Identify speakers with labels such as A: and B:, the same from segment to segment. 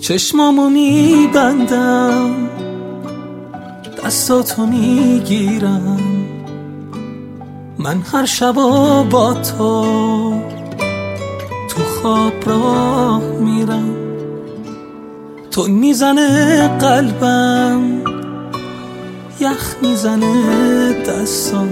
A: چشمامو میبندم، دستاتو میگیرم، من هر شبا با تو خواب راه میرم. تو میزنه قلبم، یخ میزنه دستم،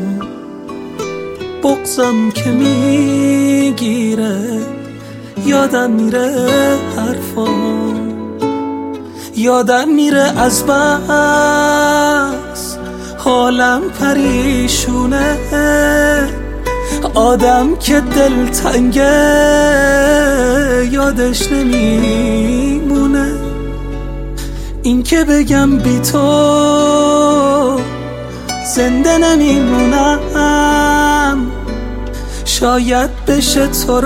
A: بغضم که میگیره، یادم میره حرفام، یادم میره از بس حالم پریشونه. آدم که دل تنگه یادش نمیمونه. این که بگم بی تو زنده نمیمونم، شاید بشه تو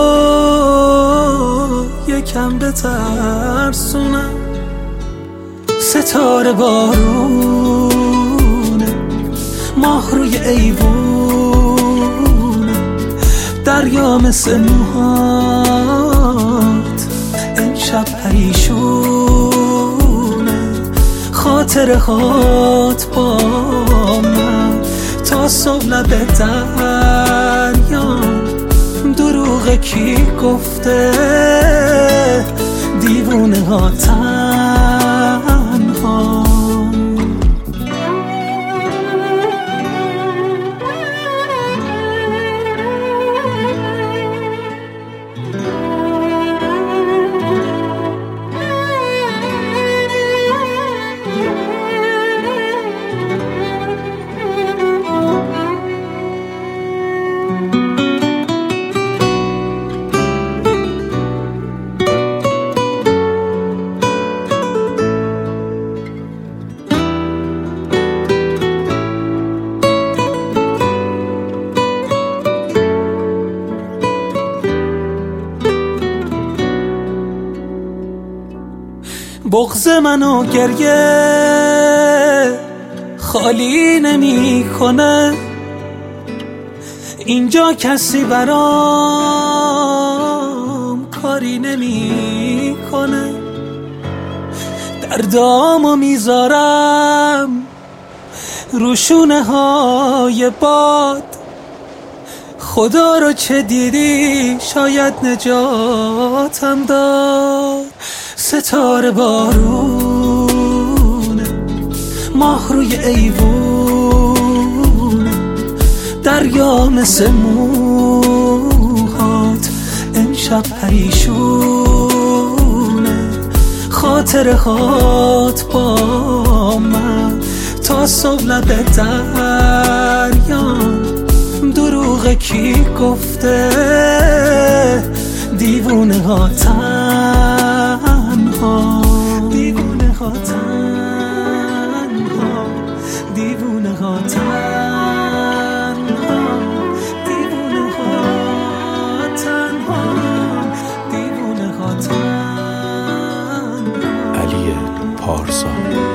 A: رو یکم بترسونم. ستاره بارونه، ماه روی ایوونه، دریا مثل موهات امشب پریشونه. خاطره هات با من تا صبح لب دریا. دروغ کی گفته دیوونه ها تنها. بغض منو گریه خالی نمی کنه، اینجا کسی برام کاری نمی کنه. دردامو میذارم روشونه های باد، خدا رو چه دیدی شاید نجاتم داد. ستاره بارونه، ماه روی ایوونه، دریا مثل موهات امشب پریشونه. خاطره هات با من تا صبح لب دریا. دروغ کی گفته دیوونه ها تنها. دیوونه ها تنها، دیوونه ها تنها، دیوونه ها تنها، دیوونه ها تنها.
B: علی پارسا.